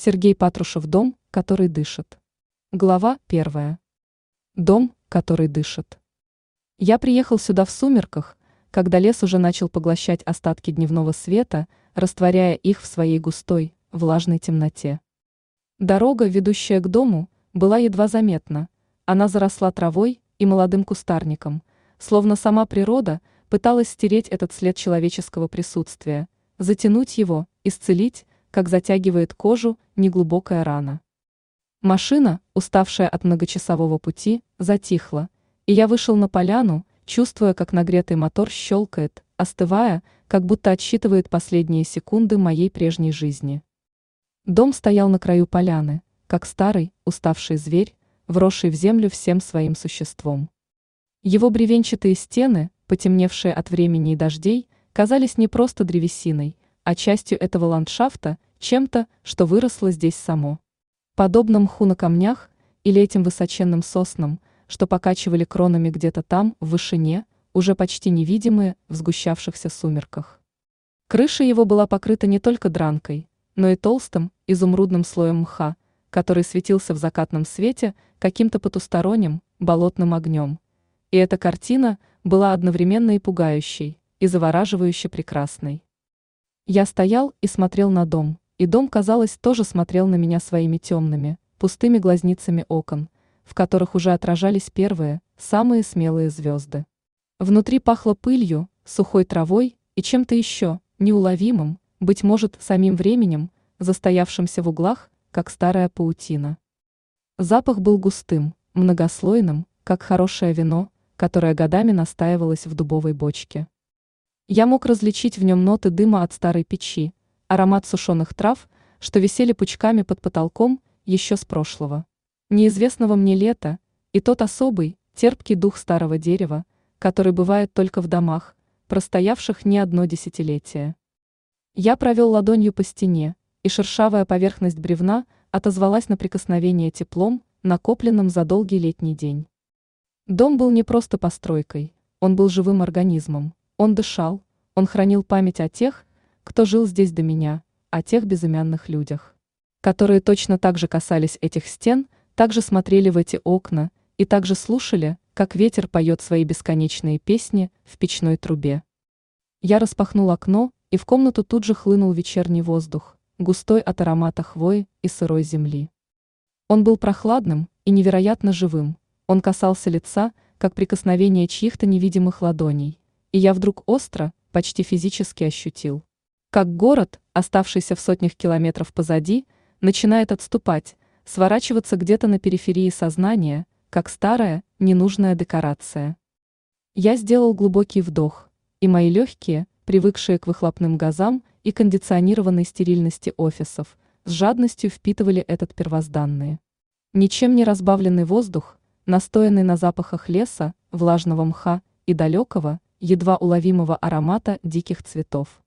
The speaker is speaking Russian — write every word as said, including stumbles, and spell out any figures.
Сергей Патрушев. Дом, который дышит. Глава первая. Дом, который дышит. Я приехал сюда в сумерках, когда лес уже начал поглощать остатки дневного света, растворяя их в своей густой, влажной темноте. Дорога, ведущая к дому, была едва заметна. Она заросла травой и молодым кустарником, словно сама природа пыталась стереть этот след человеческого присутствия, затянуть его, исцелить, как затягивает кожу неглубокая рана. Машина, уставшая от многочасового пути, затихла, и я вышел на поляну, чувствуя, как нагретый мотор щелкает, остывая, как будто отсчитывает последние секунды моей прежней жизни. Дом стоял на краю поляны, как старый, уставший зверь, вросший в землю всем своим существом. Его бревенчатые стены, потемневшие от времени и дождей, казались не просто древесиной, а частью этого ландшафта, чем-то, что выросло здесь само. Подобно мху на камнях или этим высоченным соснам, что покачивали кронами где-то там, в вышине, уже почти невидимые в сгущавшихся сумерках. Крыша его была покрыта не только дранкой, но и толстым, изумрудным слоем мха, который светился в закатном свете каким-то потусторонним, болотным огнем. И эта картина была одновременно и пугающей, и завораживающе прекрасной. Я стоял и смотрел на дом, и дом, казалось, тоже смотрел на меня своими темными, пустыми глазницами окон, в которых уже отражались первые, самые смелые звезды. Внутри пахло пылью, сухой травой и чем-то еще, неуловимым, быть может, самим временем, застоявшимся в углах, как старая паутина. Запах был густым, многослойным, как хорошее вино, которое годами настаивалось в дубовой бочке. Я мог различить в нем ноты дыма от старой печи, аромат сушеных трав, что висели пучками под потолком еще с прошлого, неизвестного мне лета, и тот особый, терпкий дух старого дерева, который бывает только в домах, простоявших не одно десятилетие. Я провел ладонью по стене, и шершавая поверхность бревна отозвалась на прикосновение теплом, накопленным за долгий летний день. Дом был не просто постройкой, он был живым организмом, он дышал, он хранил память о тех, кто жил здесь до меня, о тех безымянных людях, которые точно так же касались этих стен, так же смотрели в эти окна и также слушали, как ветер поет свои бесконечные песни в печной трубе. Я распахнул окно, и в комнату тут же хлынул вечерний воздух, густой от аромата хвои и сырой земли. Он был прохладным и невероятно живым, он касался лица, как прикосновение чьих-то невидимых ладоней, и я вдруг остро, почти физически ощутил, как город, оставшийся в сотнях километров позади, начинает отступать, сворачиваться где-то на периферии сознания, как старая, ненужная декорация. Я сделал глубокий вдох, и мои легкие, привыкшие к выхлопным газам и кондиционированной стерильности офисов, с жадностью впитывали этот первозданный, ничем не разбавленный воздух, настоянный на запахах леса, влажного мха и далекого, едва уловимого аромата диких цветов.